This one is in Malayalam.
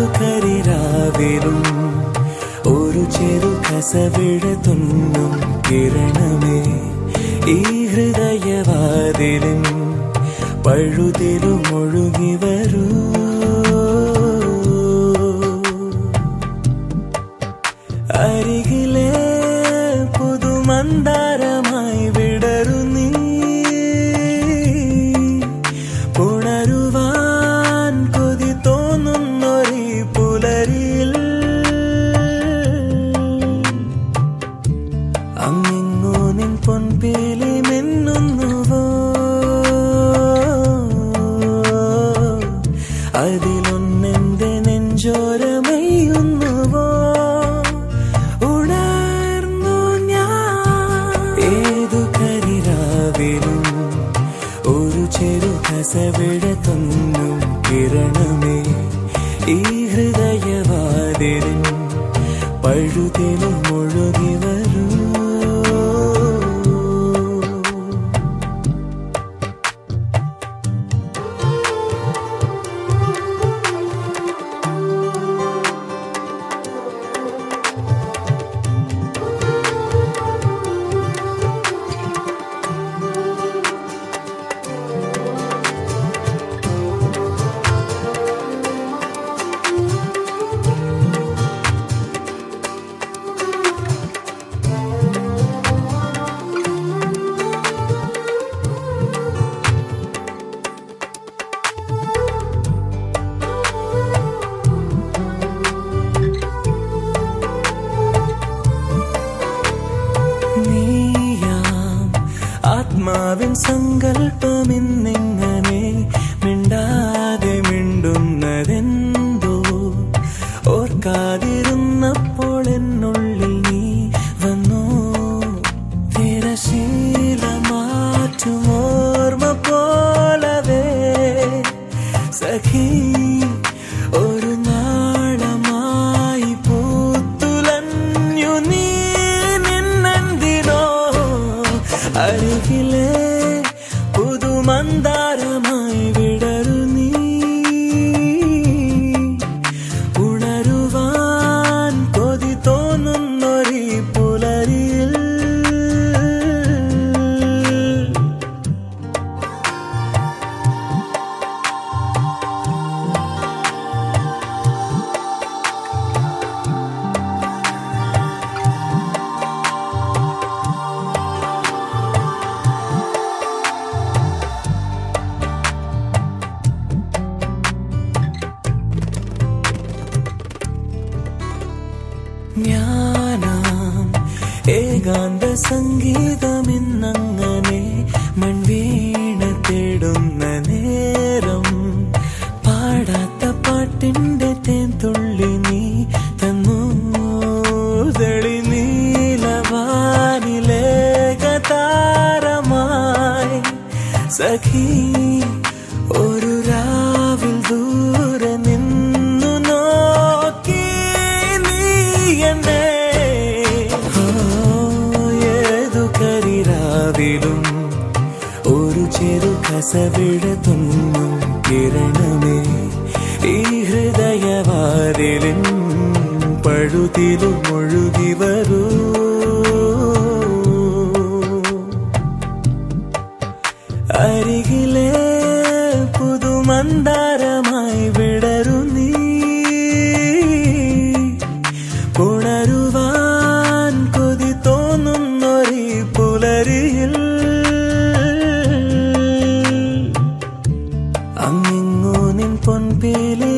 കരിരാവിലും ഒരു ചെറു കസവിടത്തുന്നും കിരണമേ ഈ ഹൃദയവാതിലും പഴുതിലും ഒഴുകി വരൂ. അരികിലെ പുതുമന്ദാരമായി വിടരു നീ, ഉണരുവാൻ കൊതി തോന്നുന്നൊരീ പുലരിയിൽ. അങ്ങിങ്ങോ നിൻ പൊൻപേലി മിന്നുന്നുവോ, അതിലൊന്നെന്റെ നെഞ്ചോരമയുന്നുവോ. ഉണർന്നു ഞാൻ ഏതു കരിരാവിലും ഒരു ചെറു കസവിടത്തുന്നും കിരണമേ ഈ ഹൃദയവാതിലും പഴുതിലും ഒഴുകി വരൂ. ആത്മാവിൻ സങ്കൽപ്പമിന്നിങ്ങനെ മിണ്ടാതെ മിണ്ടുന്നതെന്തോ, ഓർക്കാതിരുന്നപ്പോൾ എന്നുള്ളിൽ നീ വന്നോ. തിരശീല മാറ്റും ഓർമ്മ പോലവേ സഖി ഒരു നാളമായി പൂത്തുലഞ്ഞു നീ നിന്നെന്തിനോ. അരികിലെ പുതുമന്ദാരമായി വിടരു നീ, ഉണരുവാൻ കൊതി തോന്നുന്നൊരീ പുലരിയിൽ. ജ്ഞാനം ഏകാന്ത സംഗീതമിന്നങ്ങനെ മൺവീണ തേടുന്ന നേരം, പാടാത്ത പാട്ടിന്റെ തേൻതുള്ളി നീ തന്നു. തെളി നീലവാനിലേകതാരമായി സഖി ഒരു രാവിൽ ദൂരെ നിന്നു നോക്കി നീ എന്നെ. ഏതു കരിരാവിലും ഒരു ചെറു കസവിടത്തുന്നും കിരണമേ ഈ ഹൃദയവാതിലും പഴുതിലും ഒഴുകി വരൂ. അരികിലെ പുതുമന്ദാരമായി വിടരു നീ, ഉണരുവാൻ കൊതി തോന്നുന്നൊരീ പുലരിയിൽ. അങ്ങിങ്ങോ നിൻ പൊൻപേലി